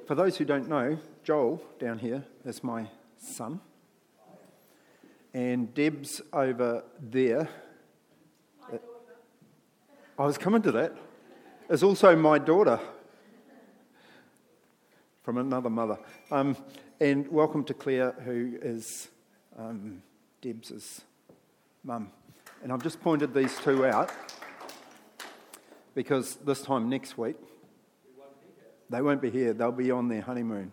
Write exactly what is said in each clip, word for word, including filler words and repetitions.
for those who don't know, Joel down here is my son. And Deb's over there. I was coming to that. Is also my daughter from another mother. Um, and welcome to Claire, who is um, Deb's mum. And I've just pointed these two out because this time next week, they won't be here. They'll be on their honeymoon.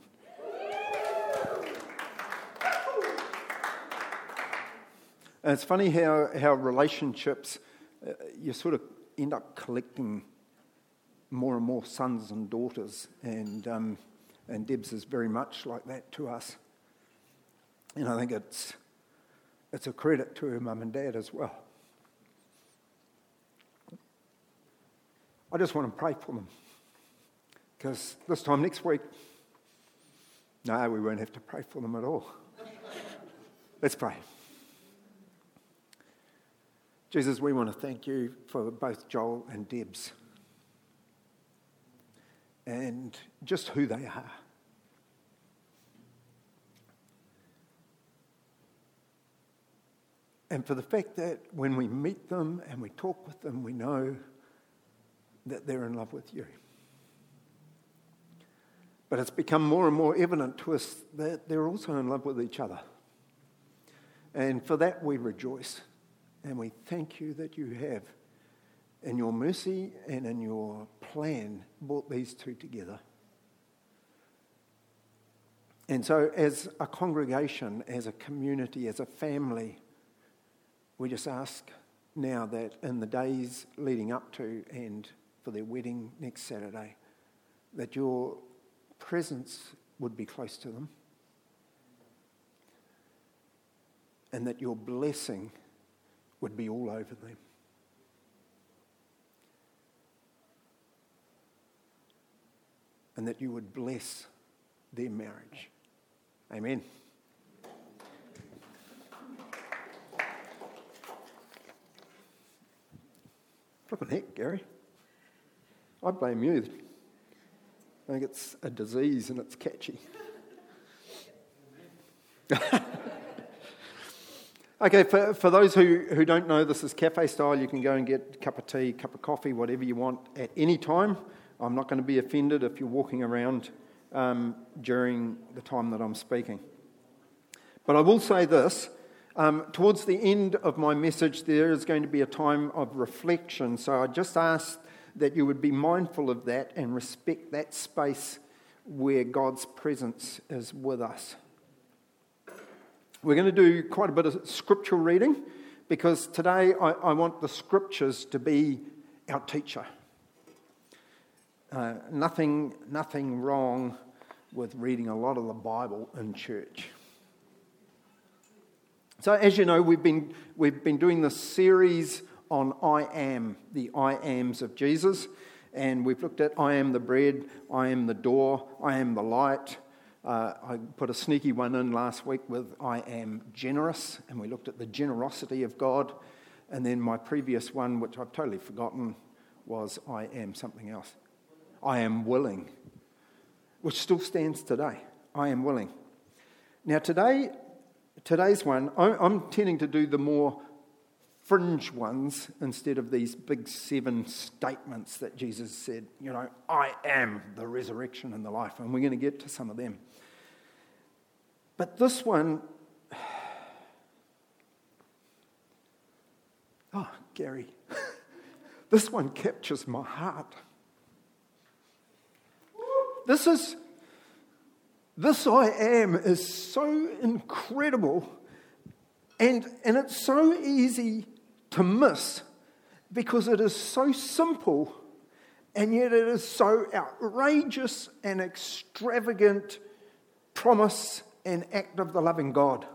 And it's funny how, how relationships, uh, you sort of end up collecting more and more sons and daughters. And um, and Deb's is very much like that to us. And I think it's it's a credit to her mum and dad as well. I just want to pray for them. Because this time next week, no, we won't have to pray for them at all. Let's pray. Jesus, we want to thank you for both Joel and Deb's and just who they are. And for the fact that when we meet them and we talk with them, we know that they're in love with you. But it's become more and more evident to us that they're also in love with each other. And for that we rejoice. And we thank you that you have, in your mercy and in your plan, brought these two together. And so as a congregation, as a community, as a family, we just ask now that in the days leading up to and for their wedding next Saturday, that your presence would be close to them and that your blessing would be all over them. And that you would bless their marriage. Amen. Flippin' heck, Gary. I blame you. I think it's a disease and it's catchy. Okay, for, for those who, who don't know, this is cafe style. You can go and get a cup of tea, cup of coffee, whatever you want at any time. I'm not going to be offended if you're walking around um, during the time that I'm speaking. But I will say this. Um, towards the end of my message, there is going to be a time of reflection. So I just ask that you would be mindful of that and respect that space where God's presence is with us. We're going to do quite a bit of scriptural reading because today I, I want the scriptures to be our teacher. Uh, nothing, nothing wrong with reading a lot of the Bible in church. So as you know, we've been we've been doing this series on I am, the I ams of Jesus. And we've looked at I am the bread, I am the door, I am the light. Uh, I put a sneaky one in last week with I am generous, and we looked at the generosity of God. And then my previous one, which I've totally forgotten, was I am something else. I am willing, which still stands today. I am willing. Now today, today's one, I'm tending to do the more fringe ones instead of these big seven statements that Jesus said, you know, I am the resurrection and the life. And we're going to get to some of them. But this one, oh, Gary, this one captures my heart. This is, this I am is so incredible, and, and it's so easy to miss because it is so simple and yet it is so outrageous and extravagant promise and act of the loving God.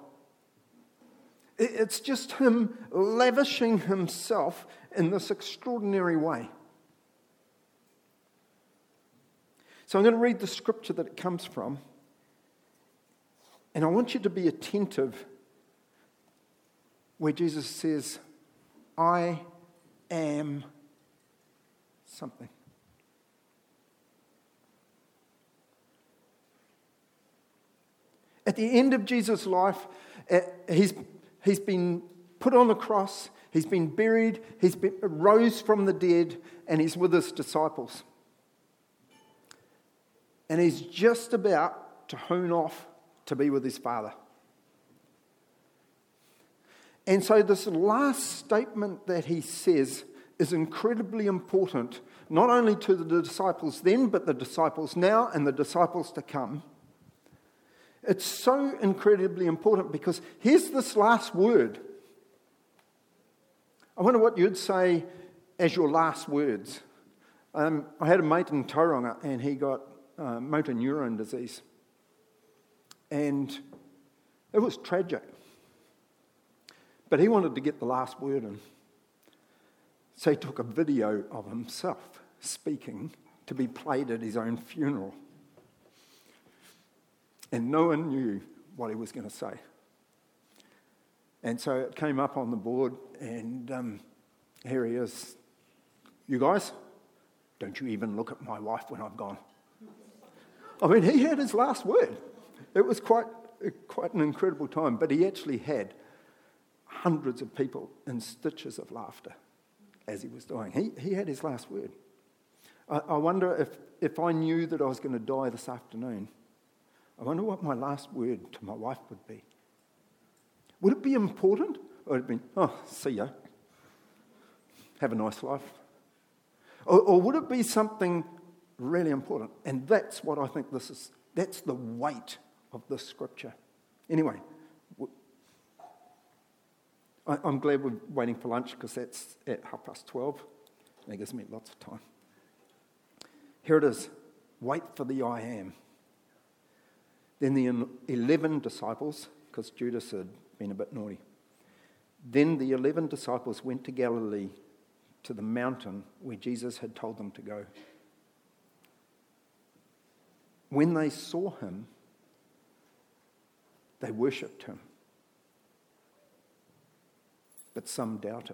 It's just him lavishing himself in this extraordinary way. So I'm going to read the scripture that it comes from, and I want you to be attentive where Jesus says, I am something. the end of Jesus' life, uh, he's, he's been put on the cross, he's been buried, he's been, rose from the dead, and he's with his disciples. And he's just about to hone off to be with his Father. And so this last statement that he says is incredibly important, not only to the disciples then, but the disciples now and the disciples to come. It's so incredibly important because here's this last word. I wonder what you'd say as your last words. Um, I had a mate in Tauranga and he got uh, motor neurone disease. And it was tragic. But he wanted to get the last word in. So he took a video of himself speaking to be played at his own funeral. And no one knew what he was going to say. And so it came up on the board, and um, here he is. You guys, don't you even look at my wife when I'm gone. I mean, he had his last word. It was quite, quite an incredible time, but he actually had hundreds of people in stitches of laughter as he was dying. He, he had his last word. I, I wonder if, if I knew that I was going to die this afternoon, I wonder what my last word to my wife would be. Would it be important? Or would it be, oh, see ya. Have a nice life. Or, or would it be something really important? And that's what I think this is. That's the weight of this scripture. Anyway, I, I'm glad we're waiting for lunch because that's at half past twelve. That gives me lots of time. Here it is. Wait for the I am. Then the eleven disciples, because Judas had been a bit naughty. Then the eleven disciples went to Galilee, to the mountain where Jesus had told them to go. When they saw him, they worshipped him. But some doubted.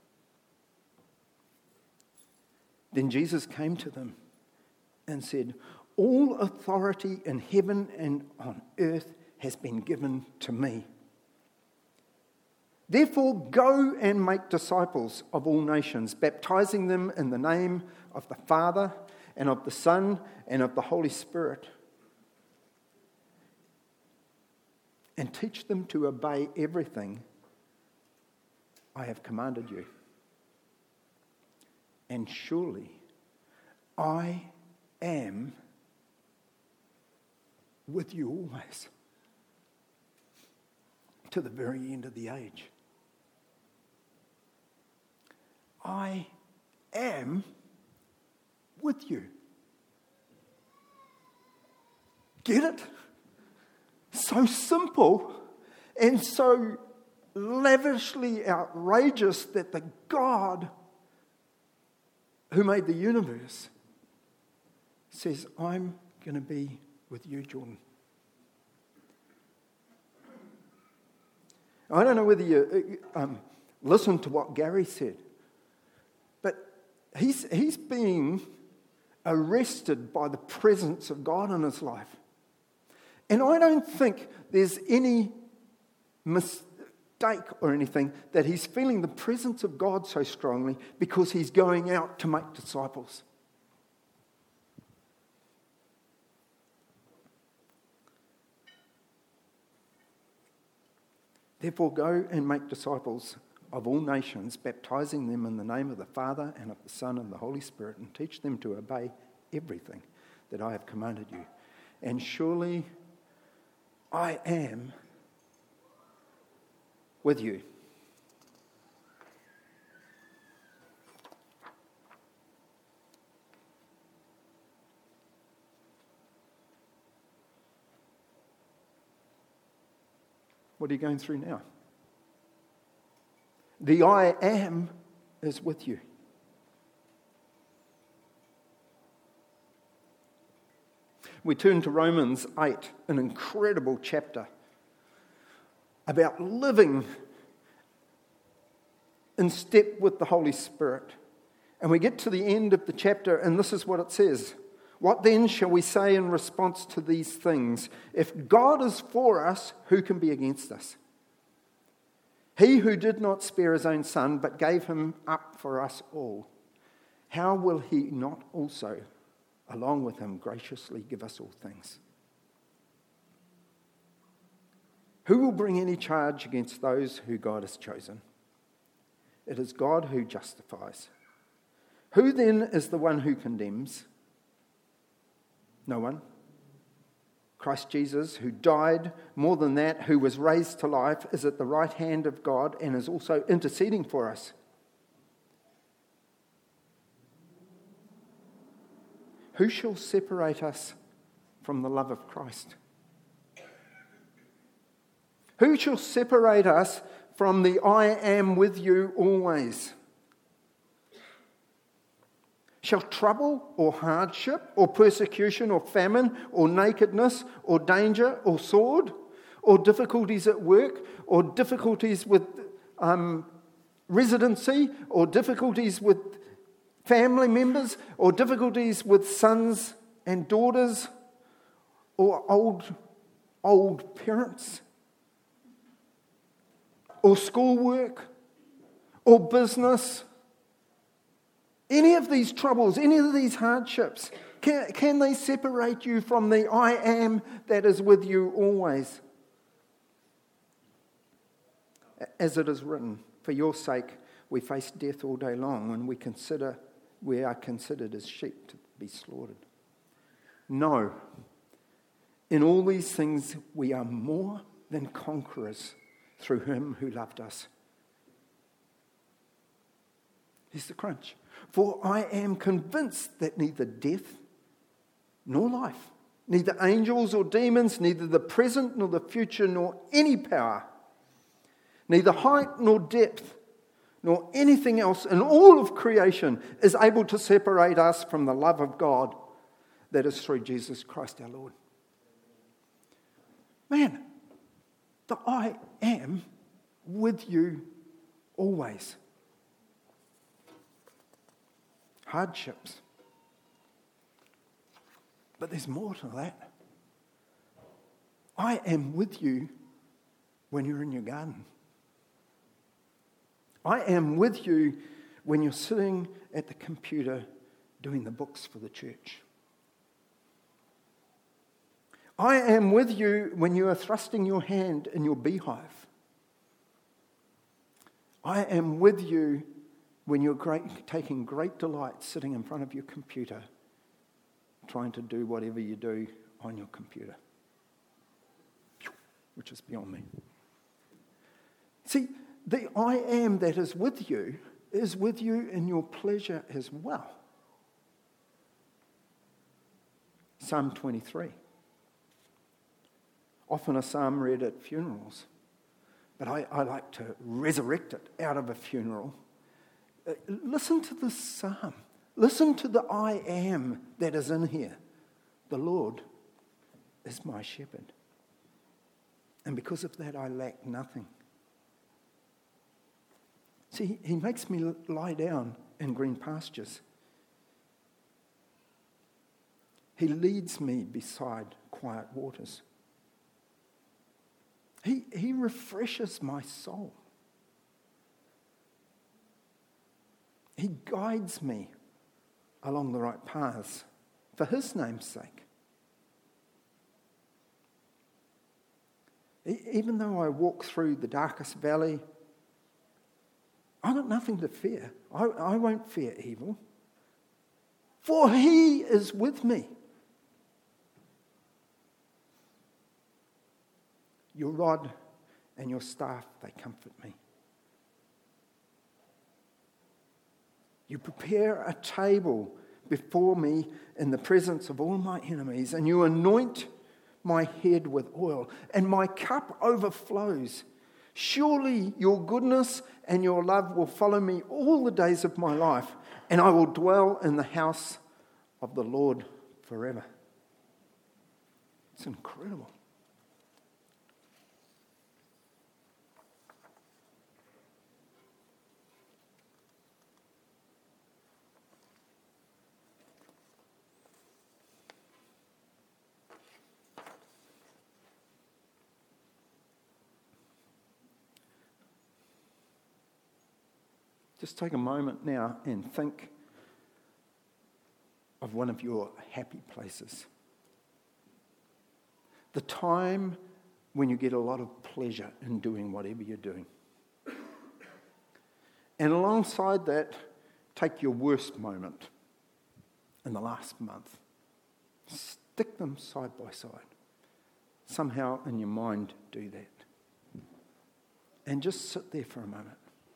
Then Jesus came to them and said, all authority in heaven and on earth has been given to me. Therefore, go and make disciples of all nations, baptizing them in the name of the Father and of the Son and of the Holy Spirit, and teach them to obey everything I have commanded you. And surely I am with you always, to the very end of the age. I am with you. Get it? So simple and so lavishly outrageous that the God who made the universe says, I'm going to be with you, Jordan. I don't know whether you um, listened to what Gary said, but he's, he's being arrested by the presence of God in his life. And I don't think there's any mistake or anything that he's feeling the presence of God so strongly because he's going out to make disciples. Therefore, go and make disciples of all nations, baptizing them in the name of the Father and of the Son and the Holy Spirit, and teach them to obey everything that I have commanded you. And surely I am with you. What are you going through now? The I am is with you. We turn to Romans eight, an incredible chapter about living in step with the Holy Spirit. And we get to the end of the chapter, and this is what it says. What then shall we say in response to these things? If God is for us, who can be against us? He who did not spare his own son, but gave him up for us all, how will he not also, along with him, graciously give us all things? Who will bring any charge against those who God has chosen? It is God who justifies. Who then is the one who condemns? No one. Christ Jesus, who died, more than that, who was raised to life, is at the right hand of God and is also interceding for us. Who shall separate us from the love of Christ? Who shall separate us from the I am with you always? Shall trouble or hardship or persecution or famine or nakedness or danger or sword or difficulties at work or difficulties with um, residency or difficulties with family members or difficulties with sons and daughters or old, old parents or schoolwork or business? Any of these troubles, any of these hardships, can, can they separate you from the I am that is with you always? As it is written, for your sake we face death all day long, and we consider we are considered as sheep to be slaughtered. No, in all these things we are more than conquerors through him who loved us. Here's the crunch. For I am convinced that neither death nor life, neither angels or demons, neither the present nor the future, nor any power, neither height nor depth, nor anything else in all of creation is able to separate us from the love of God that is through Jesus Christ our Lord. Man, the I am with you always. Hardships. But there's more to that. I am with you when you're in your garden. I am with you when you're sitting at the computer doing the books for the church. I am with you when you are thrusting your hand in your beehive. I am with you when you're great, taking great delight sitting in front of your computer, trying to do whatever you do on your computer, which is beyond me. See, the I am that is with you is with you in your pleasure as well. Psalm twenty-three. Often a psalm read at funerals, but I, I like to resurrect it out of a funeral. Uh, listen to this psalm. Listen to the I am that is in here. The Lord is my shepherd. And because of that, I lack nothing. See, he makes me lie down in green pastures. He leads me beside quiet waters. He, he refreshes my soul. He guides me along the right paths for his name's sake. Even though I walk through the darkest valley, I've got nothing to fear. I, I won't fear evil, for he is with me. Your rod and your staff, they comfort me. You prepare a table before me in the presence of all my enemies, and you anoint my head with oil, and my cup overflows. Surely your goodness and your love will follow me all the days of my life, and I will dwell in the house of the Lord forever. It's incredible. Just take a moment now and think of one of your happy places. The time when you get a lot of pleasure in doing whatever you're doing. And alongside that, take your worst moment in the last month. Stick them side by side. Somehow in your mind do that. And just sit there for a moment.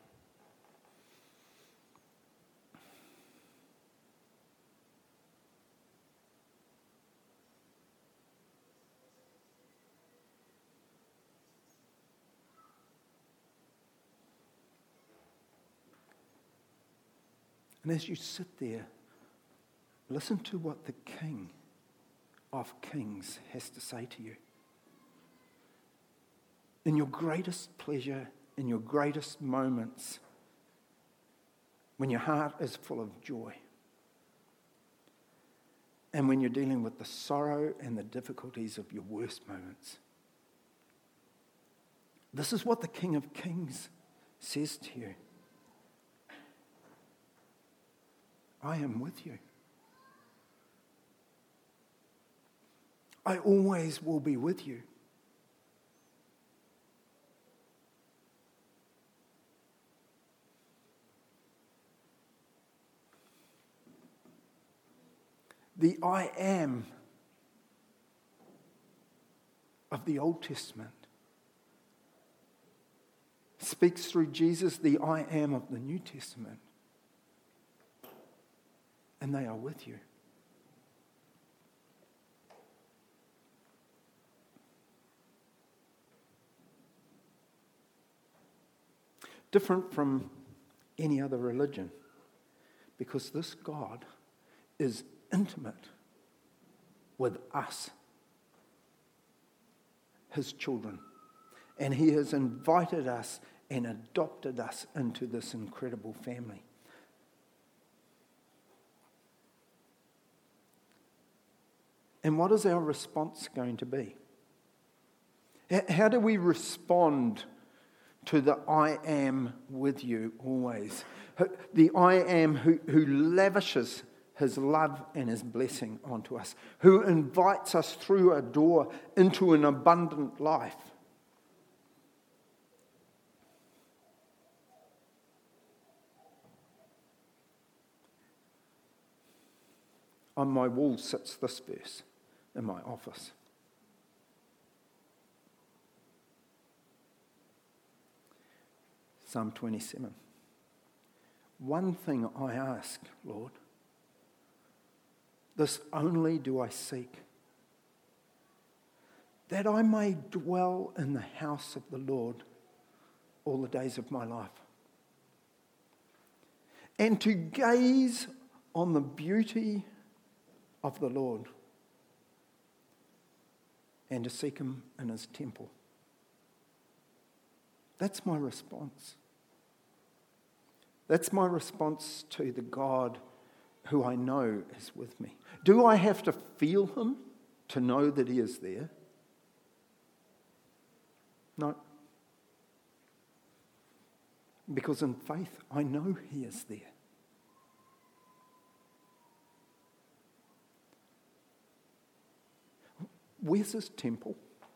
And as you sit there, listen to what the King of Kings has to say to you. In your greatest pleasure, in your greatest moments, when your heart is full of joy, and when you're dealing with the sorrow and the difficulties of your worst moments. This is what the King of Kings says to you. I am with you. I always will be with you. The I am of the Old Testament speaks through Jesus, the I am of the New Testament. And they are with you. Different from any other religion, because this God is intimate with us, his children, and he has invited us and adopted us into this incredible family. And what is our response going to be? How do we respond to the I am with you always? The I am who, who lavishes his love and his blessing onto us, who invites us through a door into an abundant life. On my wall sits this verse in my office. Psalm twenty-seven. One thing I ask, Lord, this only do I seek, that I may dwell in the house of the Lord all the days of my life, and to gaze on the beauty of the Lord, and to seek him in his temple. That's my response. That's my response to the God who I know is with me. Do I have to feel him to know that he is there? No. Because in faith, I know he is there. Where's his temple?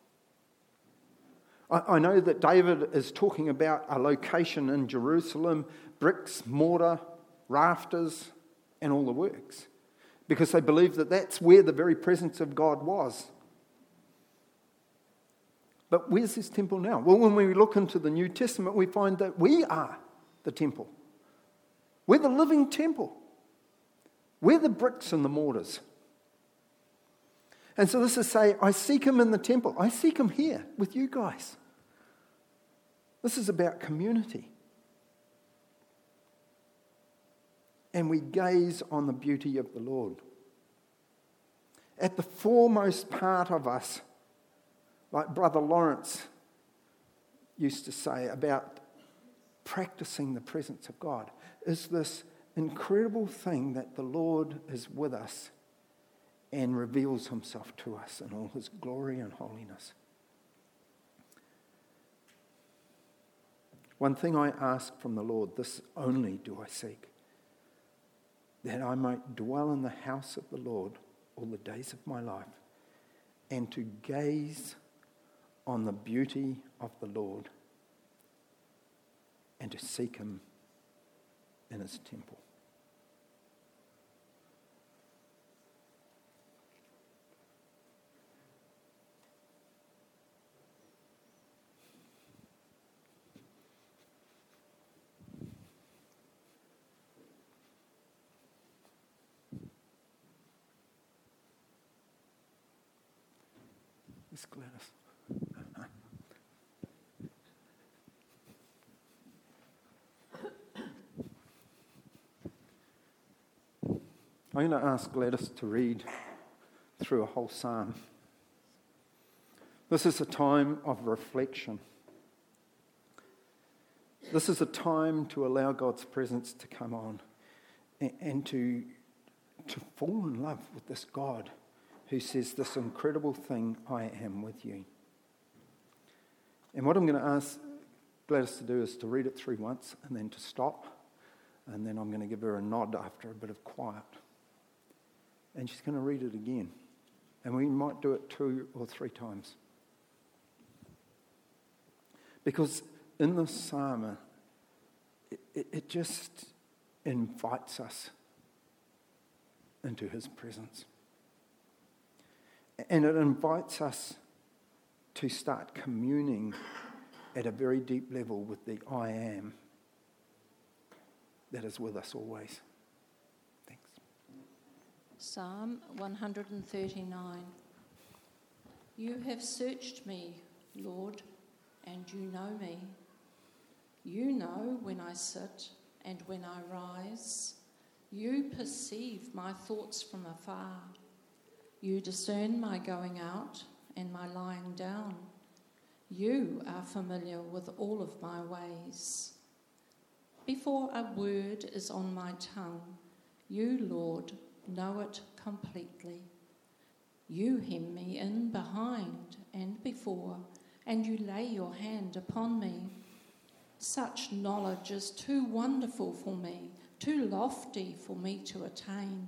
I, I know that David is talking about a location in Jerusalem, bricks, mortar, rafters, and all the works, because they believe that that's where the very presence of God was. But where's his temple now? Well, when we look into the New Testament, we find that we are the temple. We're the living temple. We're the bricks and the mortars. And so this is say, I seek him in the temple. I seek him here with you guys. This is about community. And we gaze on the beauty of the Lord. At the foremost part of us, like Brother Lawrence used to say about practicing the presence of God, is this incredible thing that the Lord is with us and reveals himself to us in all his glory and holiness. One thing I ask from the Lord, this only do I seek, that I might dwell in the house of the Lord all the days of my life, and to gaze on the beauty of the Lord, and to seek him in his temple. Miss Gladys. I'm going to ask Gladys to read through a whole psalm. This is a time of reflection. This is a time to allow God's presence to come on and, and to, to fall in love with this God who says this incredible thing, I am with you. And what I'm going to ask Gladys to do is to read it through once and then to stop, and then I'm going to give her a nod after a bit of quiet. And she's going to read it again. And we might do it two or three times. Because in this psalm, it, it, it just invites us into his presence. And it invites us to start communing at a very deep level with the I am that is with us always. Psalm one thirty-nine. You have searched me, Lord, and you know me. You know when I sit and when I rise. You perceive my thoughts from afar. You discern my going out and my lying down. You are familiar with all of my ways. Before a word is on my tongue, you, Lord, know it completely. You hem me in behind and before, and you lay your hand upon me. Such knowledge is too wonderful for me, too lofty for me to attain.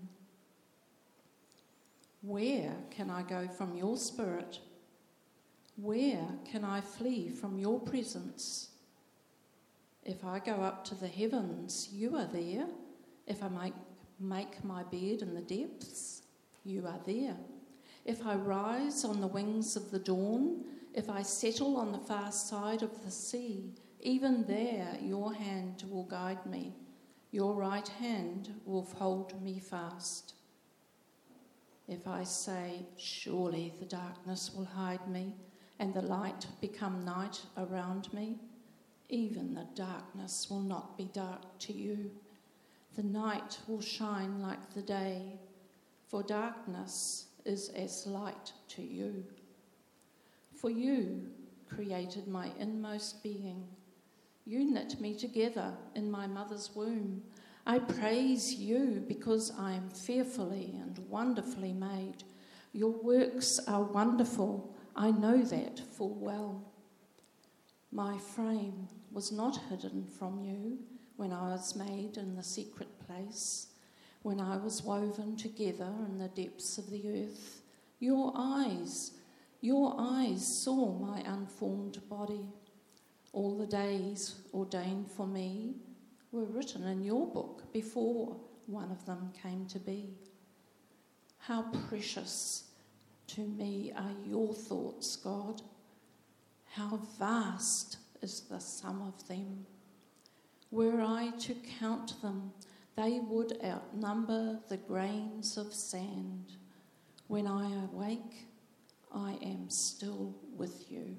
Where can I go from your spirit? Where can I flee from your presence? If I go up to the heavens, you are there. If I make Make my bed in the depths, you are there. If I rise on the wings of the dawn, if I settle on the far side of the sea, even there your hand will guide me. Your right hand will hold me fast. If I say, surely the darkness will hide me, and the light become night around me, even the darkness will not be dark to you. The night will shine like the day, for darkness is as light to you. For you created my inmost being. You knit me together in my mother's womb. I praise you because I am fearfully and wonderfully made. Your works are wonderful. I know that full well. My frame was not hidden from you when I was made in the secret place, when I was woven together in the depths of the earth. Your eyes, your eyes saw my unformed body. All the days ordained for me were written in your book before one of them came to be. How precious to me are your thoughts, God. How vast is the sum of them. Were I to count them, they would outnumber the grains of sand. When I awake, I am still with you.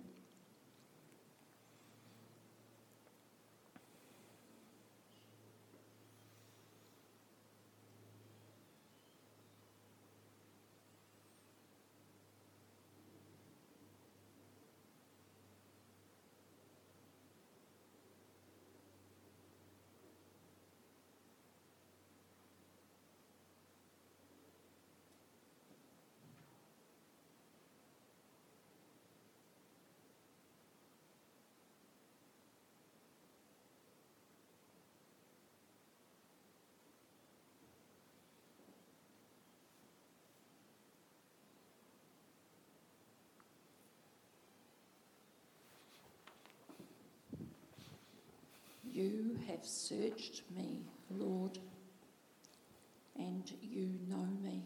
You have searched me, Lord, and you know me.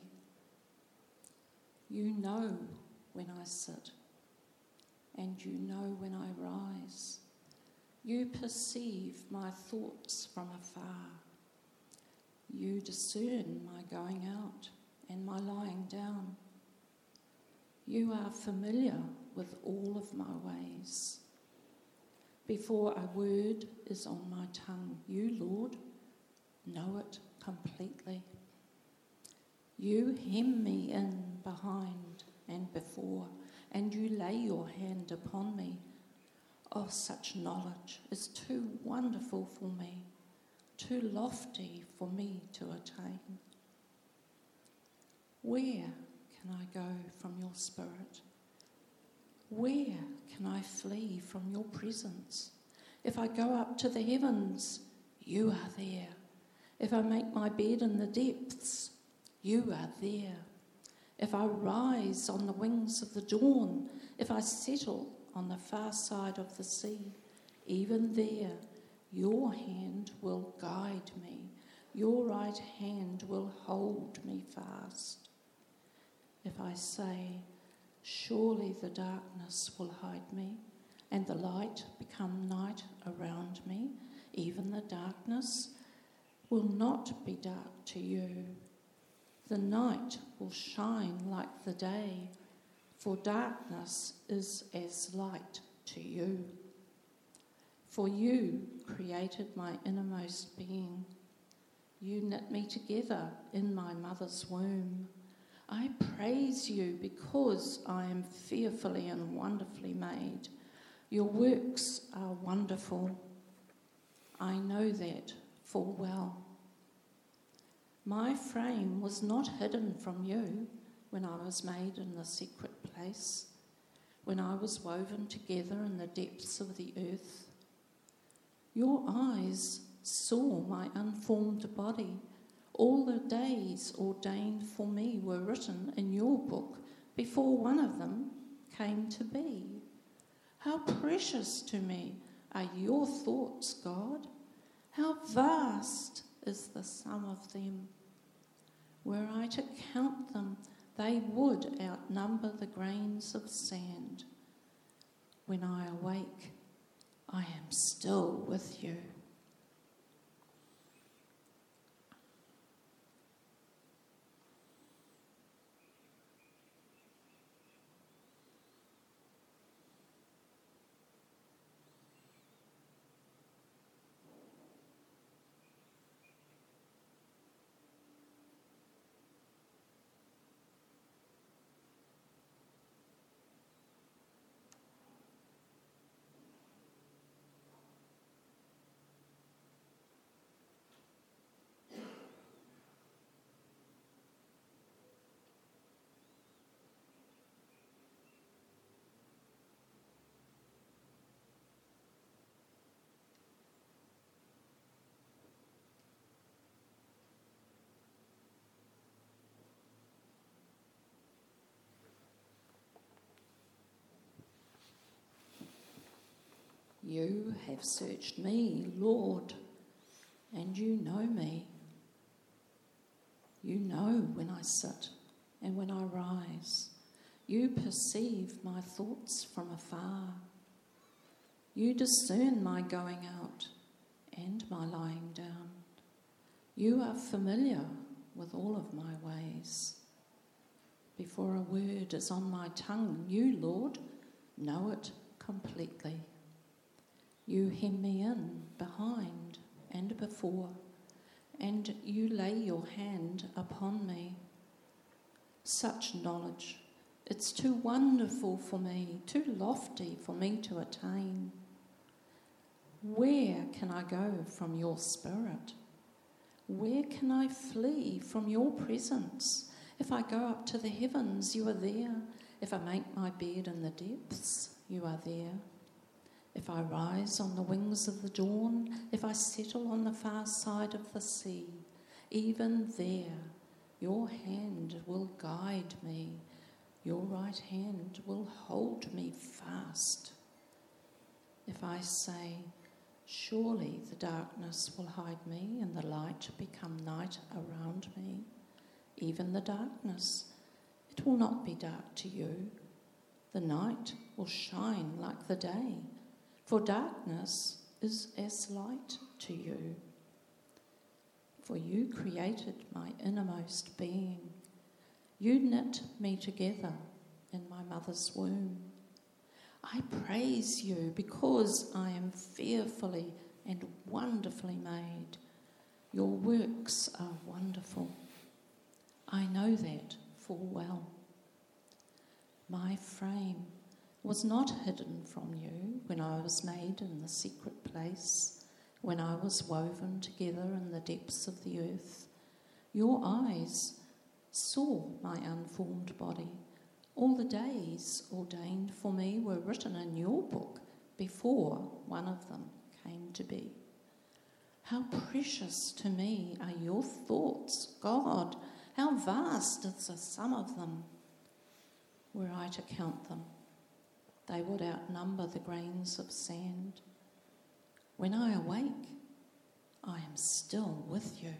You know when I sit, and you know when I rise. You perceive my thoughts from afar. You discern my going out and my lying down. You are familiar with all of my ways. Before a word is on my tongue, you, Lord, know it completely. You hem me in behind and before, and you lay your hand upon me. Oh, such knowledge is too wonderful for me, too lofty for me to attain. Where can I go from your spirit? Where can I flee from your presence? If I go up to the heavens, you are there. If I make my bed in the depths, you are there. If I rise on the wings of the dawn, if I settle on the far side of the sea, even there your hand will guide me. Your right hand will hold me fast. If I say, surely the darkness will hide me, and the light become night around me, even the darkness will not be dark to you. The night will shine like the day, for darkness is as light to you. For you created my innermost being. You knit me together in my mother's womb. I praise you because I am fearfully and wonderfully made. Your works are wonderful. I know that full well. My frame was not hidden from you when I was made in the secret place, when I was woven together in the depths of the earth. Your eyes saw my unformed body. All the days ordained for me were written in your book before one of them came to be. How precious to me are your thoughts, God. How vast is the sum of them. Were I to count them, they would outnumber the grains of sand. When I awake, I am still with you. You have searched me, Lord, and you know me. You know when I sit and when I rise. You perceive my thoughts from afar. You discern my going out and my lying down. You are familiar with all of my ways. Before a word is on my tongue, you, Lord, know it completely. You hem me in behind and before, and you lay your hand upon me. Such knowledge, it's too wonderful for me, too lofty for me to attain. Where can I go from your spirit? Where can I flee from your presence? If I go up to the heavens, you are there. If I make my bed in the depths, you are there. If I rise on the wings of the dawn, if I settle on the far side of the sea, even there your hand will guide me, your right hand will hold me fast. If I say, Surely the darkness will hide me and the light become night around me. Even the darkness, it will not be dark to you. The night will shine like the day, for darkness is as light to you. For you created my innermost being. You knit me together in my mother's womb. I praise you because I am fearfully and wonderfully made. Your works are wonderful. I know that full well. My frame was not hidden from you when I was made in the secret place, when I was woven together in the depths of the earth. Your eyes saw my unformed body. All the days ordained for me were written in your book before one of them came to be. How precious to me are your thoughts, God! How vast is the sum of them! Were I to count them, they would outnumber the grains of sand. When I awake, I am still with you.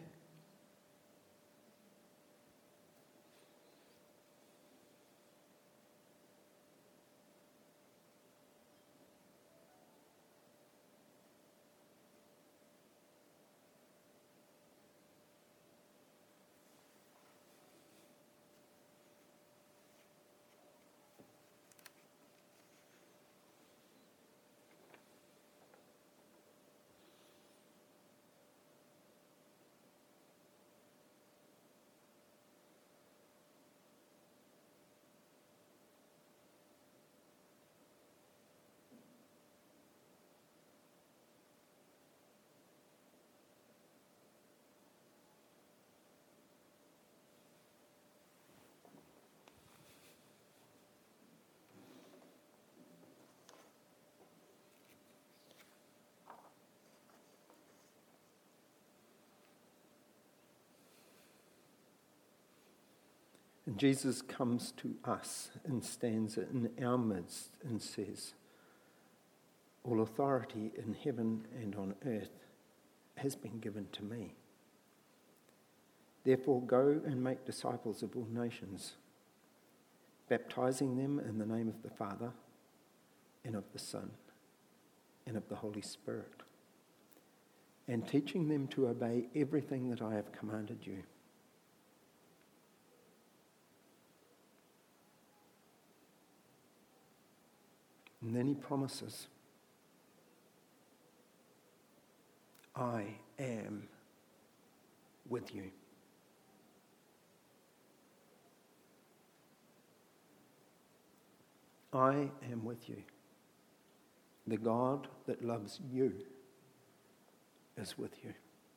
And Jesus comes to us and stands in our midst and says, all authority in heaven and on earth has been given to me. Therefore go and make disciples of all nations, baptizing them in the name of the Father and of the Son and of the Holy Spirit, and teaching them to obey everything that I have commanded you. And then he promises, I am with you. I am with you. The God that loves you is with you.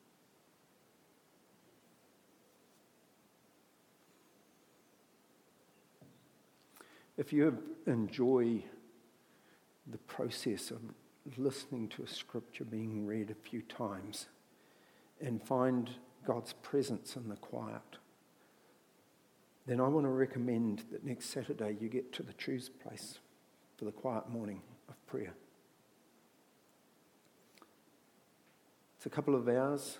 If you enjoy the process of listening to a scripture being read a few times and find God's presence in the quiet, then I want to recommend that next Saturday you get to the Choose place for the quiet morning of prayer. It's a couple of hours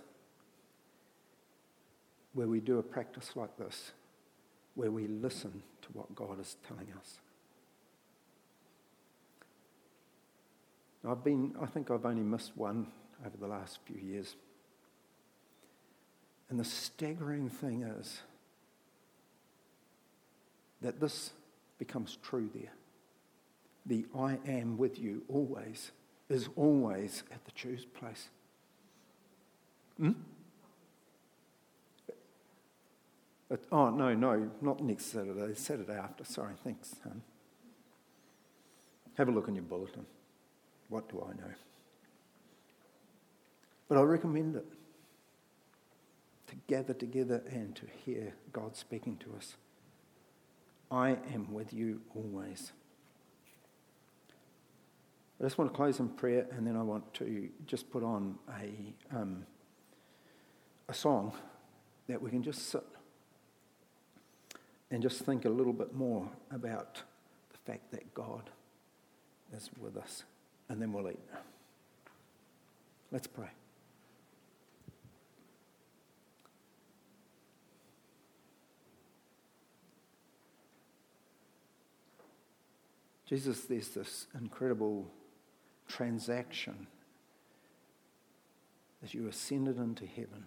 where we do a practice like this, where we listen to what God is telling us. I've been, I think I've only missed one over the last few years. And the staggering thing is that this becomes true there. The I am with you always is always at the Choose place. Hmm? But, oh, no, no, not next Saturday, Saturday after. Sorry, thanks, hon. Have a look in your bulletin. What do I know? But I recommend it. To gather together and to hear God speaking to us. I am with you always. I just want to close in prayer, and then I want to just put on a um, a song that we can just sit and just think a little bit more about the fact that God is with us. And then we'll eat. Let's pray. Jesus, there's this incredible transaction as you ascended into heaven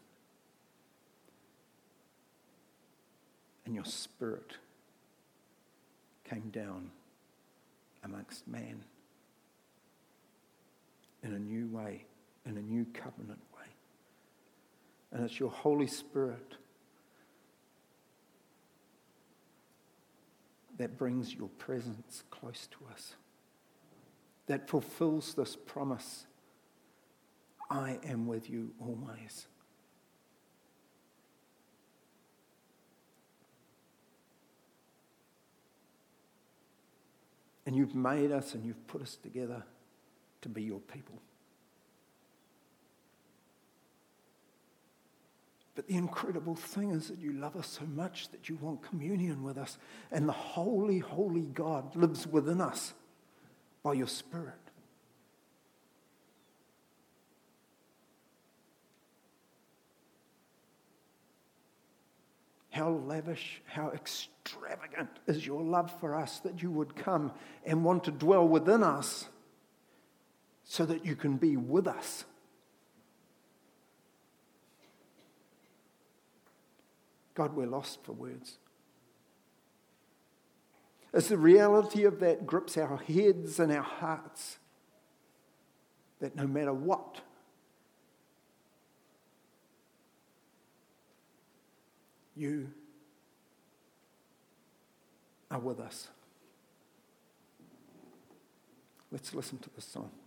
and your Spirit came down amongst man in a new way, in a new covenant way. And it's your Holy Spirit that brings your presence close to us, that fulfills this promise, I am with you always. And you've made us and you've put us together to be your people. But the incredible thing is that you love us so much that you want communion with us. And the holy, holy God lives within us by your Spirit. How lavish, how extravagant is your love for us that you would come and want to dwell within us so that you can be with us. God, we're lost for words. As the reality of that grips our heads and our hearts, that no matter what, you are with us. Let's listen to this song.